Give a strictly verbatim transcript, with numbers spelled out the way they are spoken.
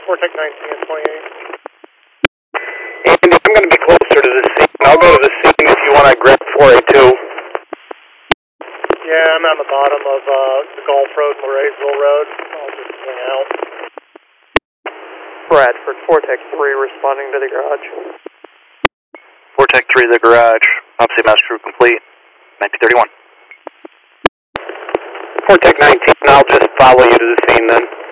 Vortex nineteen and twenty-eight. Andy, I'm going to be closer to the scene. I'll go to the scene if you want to grab four eighty-two. Yeah, I'm on the bottom of uh, the Gulf Road, Murraysville Road. I'll just swing out. Bradford, Vortex three responding to the garage. Vortex three to the garage. Upstate mass crew complete. nineteen thirty-one. Vortex nineteen, I'll just follow you to the scene then.